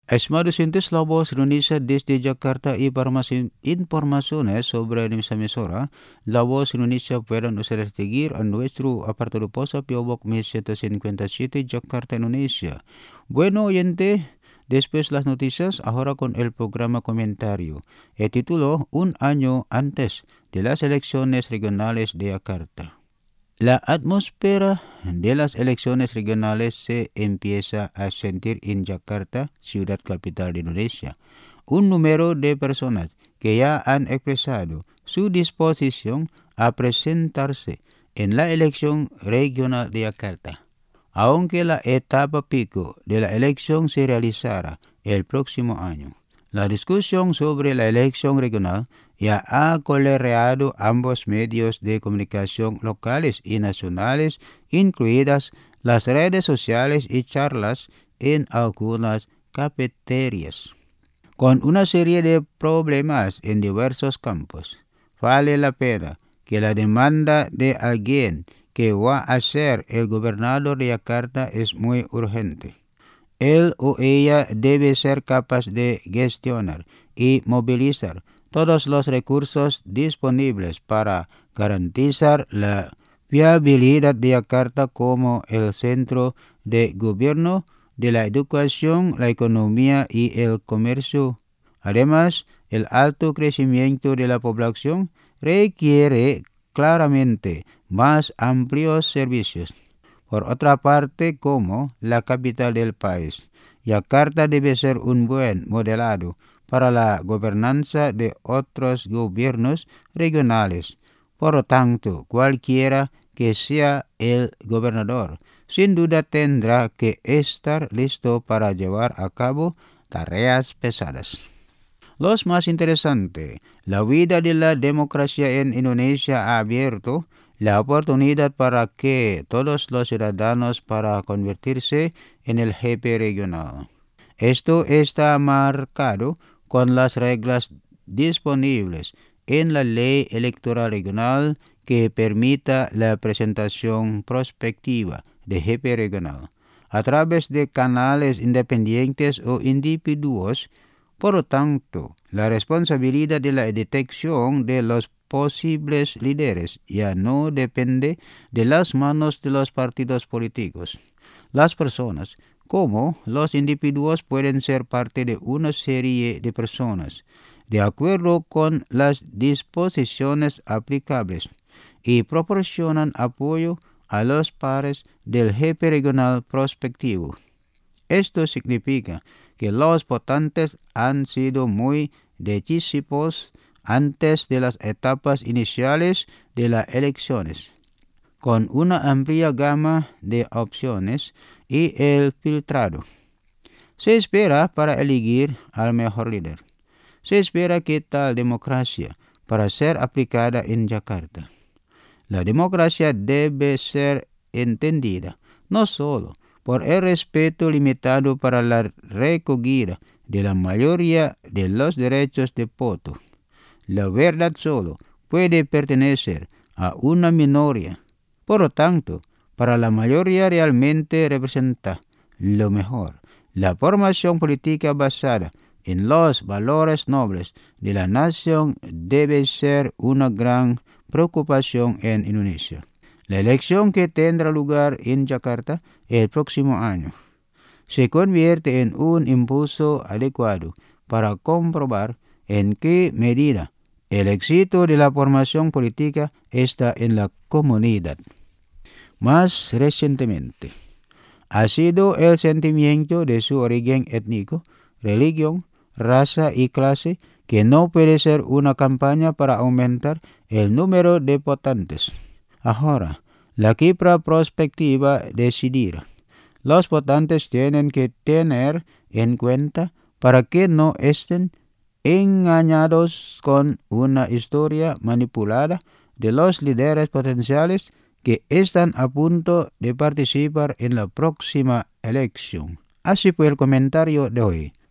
Estimados oyentes, la voz Indonesia desde Jakarta y para más informaciones sobre nuestra emisora, la voz Indonesia pueden ustedes seguir a nuestro apartado posta P.O. Box 157 Jakarta, Indonesia. Bueno, oyente, después las noticias, ahora con el programa comentario. El título, Un año antes de las elecciones regionales de Jakarta. La atmósfera de las elecciones regionales se empieza a sentir en Jakarta, ciudad capital de Indonesia. Un número de personas que ya han expresado su disposición a presentarse en la elección regional de Jakarta. Aunque la etapa pico de la elección se realizará el próximo año. La discusión sobre la elección regional ya ha coloreado ambos medios de comunicación locales y nacionales, incluidas las redes sociales y charlas en algunas cafeterías. Con una serie de problemas en diversos campos, vale la pena que la demanda de alguien que va a ser el gobernador de Jakarta es muy urgente. Él o ella debe ser capaz de gestionar y movilizar todos los recursos disponibles para garantizar la viabilidad de Jakarta como el centro de gobierno de la educación, la economía y el comercio. Además, el alto crecimiento de la población requiere claramente más amplios servicios. Por otra parte, como la capital del país, Jakarta debe ser un buen modelado para la gobernanza de otros gobiernos regionales. Por lo tanto, cualquiera que sea el gobernador, sin duda tendrá que estar listo para llevar a cabo tareas pesadas. Los más interesante, la vida de la democracia en Indonesia ha abierto la oportunidad para que todos los ciudadanos para convertirse en el jefe regional. Esto está marcado con las reglas disponibles en la ley electoral regional que permita la presentación prospectiva de jefe regional a través de canales independientes o individuos. Por lo tanto, la responsabilidad de la detección de los posibles líderes ya no depende de las manos de los partidos políticos. Las personas, como los individuos, pueden ser parte de una serie de personas, de acuerdo con las disposiciones aplicables, y proporcionan apoyo a los pares del jefe regional prospectivo. Esto significa que los votantes han sido muy decisivos antes de las etapas iniciales de las elecciones, con una amplia gama de opciones y el filtrado. Se espera para elegir al mejor líder. Se espera que tal democracia para ser aplicada en Jakarta. La democracia debe ser entendida no solo por el respeto limitado para la recogida de la mayoría de los derechos de voto. La verdad solo puede pertenecer a una minoría. Por lo tanto, para la mayoría realmente representa lo mejor. La formación política basada en los valores nobles de la nación debe ser una gran preocupación en Indonesia. La elección que tendrá lugar en Jakarta el próximo año se convierte en un impulso adecuado para comprobar en qué medida el éxito de la formación política está en la comunidad. Más recientemente, ha sido el sentimiento de su origen étnico, religión, raza y clase que no puede ser una campaña para aumentar el número de votantes. Ahora, la cifra prospectiva decidirá. Los votantes tienen que tener en cuenta para que no estén engañados con una historia manipulada de los líderes potenciales que están a punto de participar en la próxima elección. Así fue el comentario de hoy.